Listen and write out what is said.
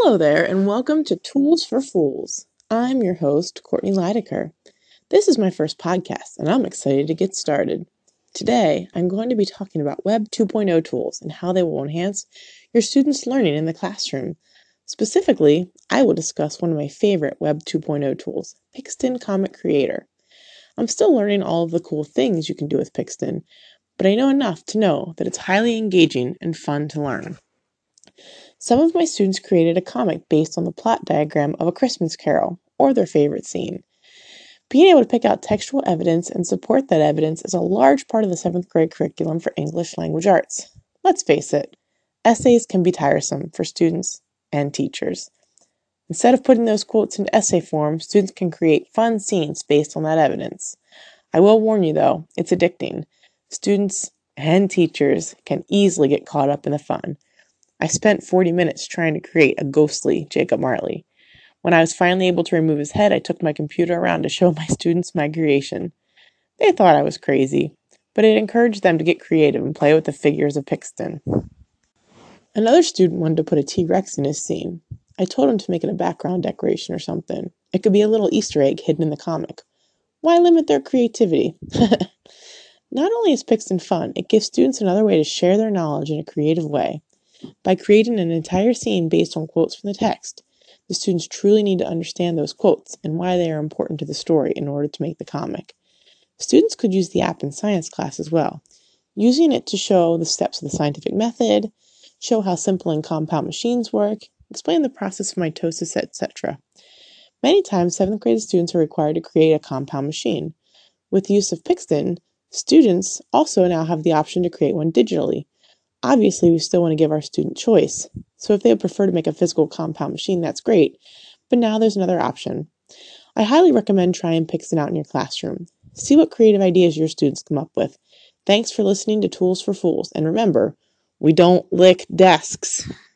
Hello there, and welcome to Tools for Fools. I'm your host, Courtney Leidecker. This is my first podcast, and I'm excited to get started. Today, I'm going to be talking about Web 2.0 tools and how they will enhance your students' learning in the classroom. Specifically, I will discuss one of my favorite Web 2.0 tools, Pixton Comic Creator. I'm still learning all of the cool things you can do with Pixton, but I know enough to know that it's highly engaging and fun to learn. Some of my students created a comic based on the plot diagram of A Christmas Carol, or their favorite scene. Being able to pick out textual evidence and support that evidence is a large part of the 7th grade curriculum for English language arts. Let's face it, essays can be tiresome for students and teachers. Instead of putting those quotes into essay form, students can create fun scenes based on that evidence. I will warn you though, it's addicting. Students and teachers can easily get caught up in the fun. I spent 40 minutes trying to create a ghostly Jacob Marley. When I was finally able to remove his head, I took my computer around to show my students my creation. They thought I was crazy, but it encouraged them to get creative and play with the figures of Pixton. Another student wanted to put a T-Rex in his scene. I told him to make it a background decoration or something. It could be a little Easter egg hidden in the comic. Why limit their creativity? Not only is Pixton fun, it gives students another way to share their knowledge in a creative way. By creating an entire scene based on quotes from the text, the students truly need to understand those quotes and why they are important to the story in order to make the comic. Students could use the app in science class as well, using it to show the steps of the scientific method, show how simple and compound machines work, explain the process of mitosis, etc. Many times, 7th grade students are required to create a compound machine. With the use of Pixton, students also now have the option to create one digitally. Obviously, we still want to give our student choice, so if they would prefer to make a physical compound machine, that's great, but now there's another option. I highly recommend trying Pixton out in your classroom. See what creative ideas your students come up with. Thanks for listening to Tools for Fools, and remember, we don't lick desks.